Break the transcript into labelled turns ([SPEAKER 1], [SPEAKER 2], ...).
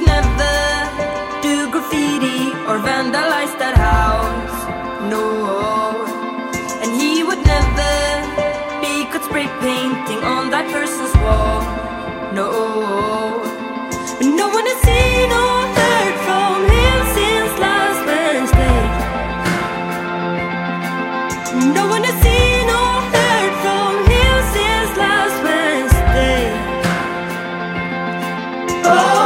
[SPEAKER 1] never do graffiti or vandalize that house, no. And he would never be caught spray painting on that person's wall, no. No one has seen or heard from him since last Wednesday. No one has seen or heard from him since last Wednesday. Oh.